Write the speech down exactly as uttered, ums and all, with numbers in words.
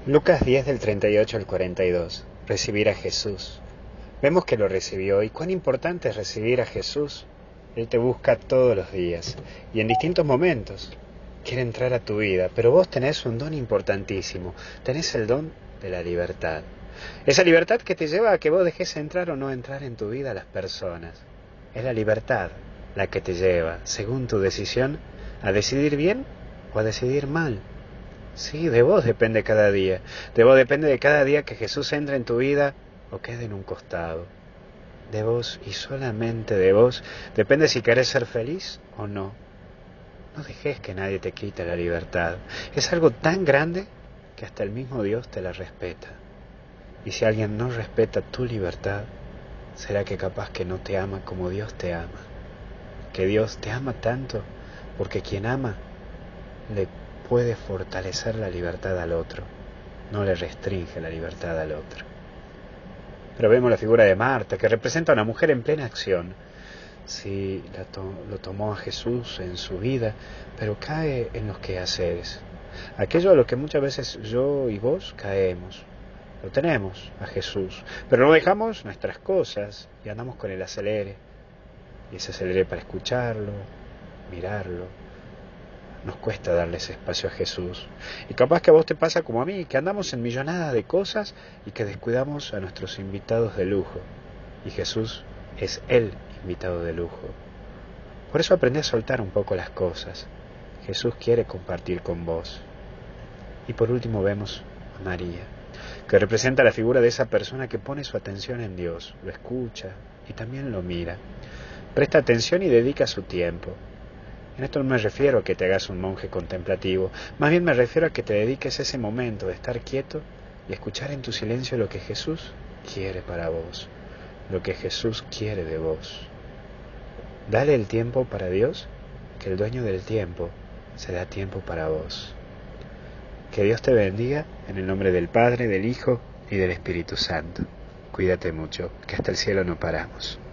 Lucas diez del treinta y ocho al cuarenta y dos. Recibir a Jesús. Vemos que lo recibió, y cuán importante es recibir a Jesús. Él te busca todos los días y en distintos momentos. Quiere entrar a tu vida, pero vos tenés un don importantísimo. Tenés el don de la libertad. Esa libertad que te lleva a que vos dejes entrar o no entrar en tu vida a las personas. Es la libertad la que te lleva, según tu decisión, a decidir bien o a decidir mal. Sí, de vos depende cada día. De vos depende de cada día que Jesús entre en tu vida o quede en un costado. De vos y solamente de vos depende si querés ser feliz o no. No dejes que nadie te quite la libertad. Es algo tan grande que hasta el mismo Dios te la respeta. Y si alguien no respeta tu libertad, será que capaz que no te ama como Dios te ama. Que Dios te ama tanto porque quien ama le puede fortalecer la libertad al otro, no le restringe la libertad al otro. Pero vemos la figura de Marta, que representa a una mujer en plena acción. Sí, la to- lo tomó a Jesús en su vida, pero cae en los quehaceres. Aquello a lo que muchas veces yo y vos caemos. Lo tenemos a Jesús, pero no dejamos nuestras cosas y andamos con el acelere. Y ese acelere para escucharlo, mirarlo. Nos cuesta darle ese espacio a Jesús. Y capaz que a vos te pasa como a mí, que andamos en millonadas de cosas y que descuidamos a nuestros invitados de lujo. Y Jesús es el invitado de lujo. Por eso aprendí a soltar un poco las cosas. Jesús quiere compartir con vos. Y por último vemos a María, que representa la figura de esa persona que pone su atención en Dios, lo escucha y también lo mira. Presta atención y dedica su tiempo. En esto no me refiero a que te hagas un monje contemplativo, más bien me refiero a que te dediques ese momento de estar quieto y escuchar en tu silencio lo que Jesús quiere para vos, lo que Jesús quiere de vos. Dale el tiempo para Dios, que el dueño del tiempo se da tiempo para vos. Que Dios te bendiga en el nombre del Padre, del Hijo y del Espíritu Santo. Cuídate mucho, que hasta el cielo no paramos.